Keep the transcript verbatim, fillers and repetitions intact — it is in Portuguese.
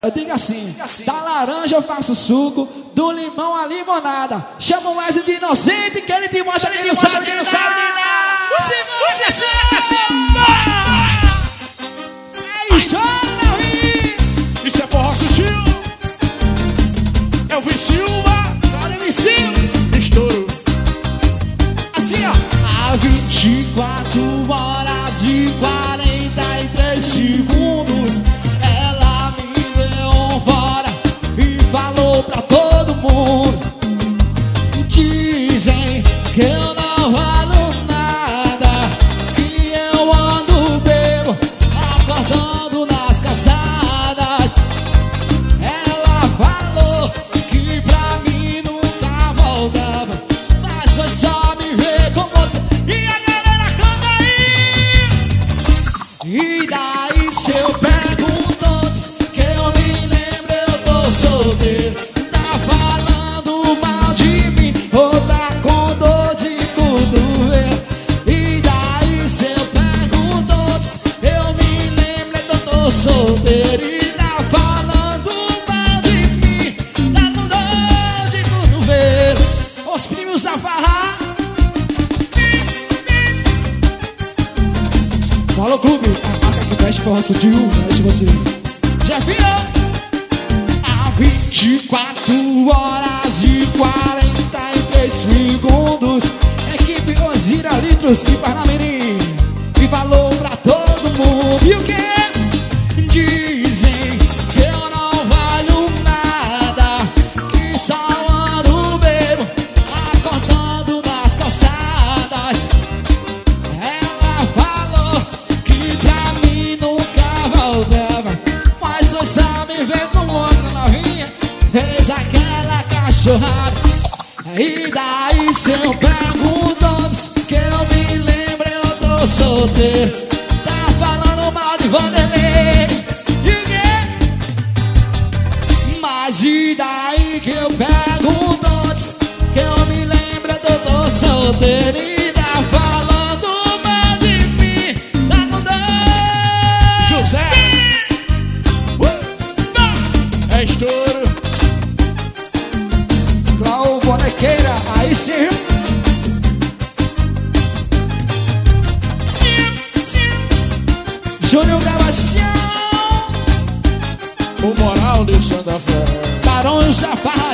Eu digo assim, da laranja eu faço suco, do limão a limonada. Chama o mais de inocente que ele te mostra que não sabe, que não sabe de nada. É história, isso é forró sutil. É o Silva. Olha o Silva. Estouro. Assim, ó. Há vinte e quatro horas e quarenta e três segundos. Ela me deu fora e falou pra todo mundo. Dizem que eu não valho nada, que eu ando bebo, acordando nas calçadas. Ela falou que pra mim nunca voltava, mas foi só me ver como outra. E a galera canta aí. E daí se eu pergunto que eu me lembro, eu tô solteiro. Tá falando mal de mim ou tá com dor de cotovelo? E daí se eu pergunto, eu me lembro, eu tô solteiro. E tá falando mal de mim, tá com dor de cotovelo. Os primos da farra. Falou clube, a marca que veste forró sutil, veste você. Jefinho. Há vinte e quatro horas e quarenta e três segundos. Equipe Ozira Litros de Parnamirim e falou pra todo mundo. E o que? Dizem que eu não valho nada, que só ando bebo, acordando nas calçadas. Ela falou que pra mim nunca voltava, mas foi só me ver com outra novinha, fez aquela cachorrada. E daí se eu pergunto que eu me lembro, eu tô solteiro. Tá falando mal de Vanderlei. E o quê? Mas e daí que eu pergunto que eu me lembro, eu tô solteiro. E tá falando mal de mim, tá com dor. José. Uh. É estouro. Clau Bonequeira, aí sim. Júnior Gravação, O moral de Santa Fé. Barões da Farra.